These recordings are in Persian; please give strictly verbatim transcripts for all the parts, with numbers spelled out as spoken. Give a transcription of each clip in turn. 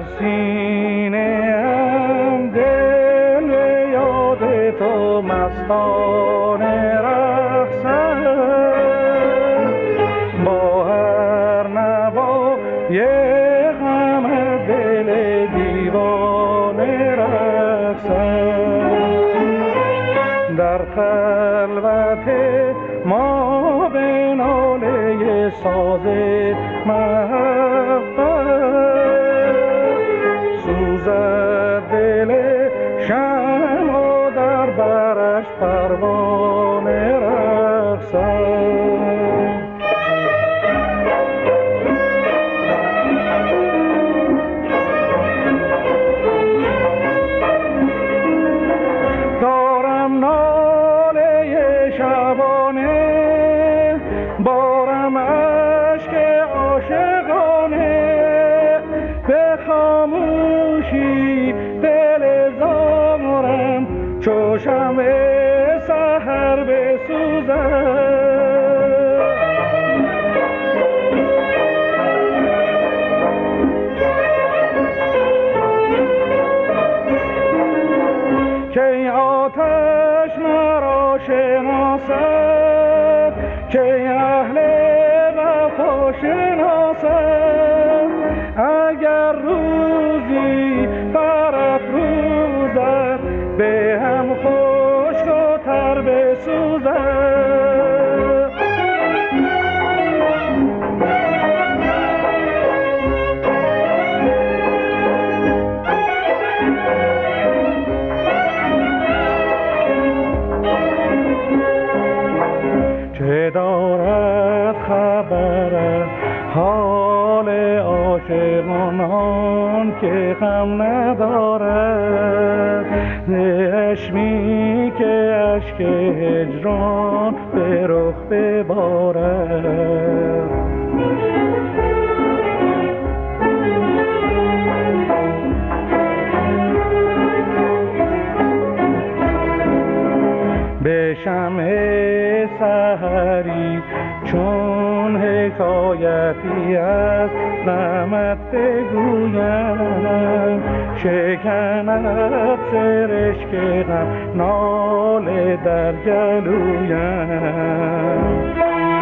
سینه ام دل به یاد تو مستانه رقصد، با هر نوای غم دل دیوانه رقصد. در خلوت ما به ناله ساز محبت سوزد دل شمع و در برش پروانه رقصد. دارم ناله شبانه، بارم اشک عاشقانه، به خاموشی دل زارم چو شمع سحر بسوزد. که آتش مرا شناسد، که اهل وفا شناسد، اگر روزی برافروزد به هم خشک و تر بسوزد. چه دارد خبر از حال عاشقان که غم ندارد، چشمی که اشک هجران به رخ ببارد. به شمع سحری چون حکایتی از غمت بگویم، شکند سرشک غم ناله در گلویم.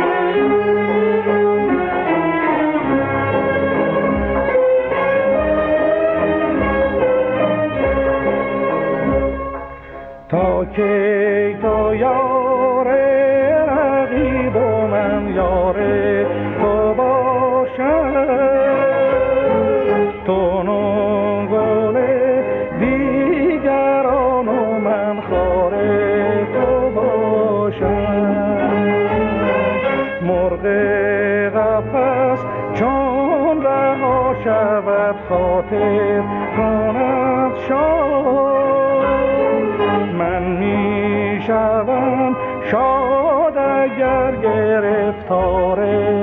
تا کی تو یار رقیب و من یار تو باشم، تو نو گل دیگران و من خار تو باشم. مرغ قفس چون رها شود خاطر کند شاد، من می شوم شاد اگر گرفتار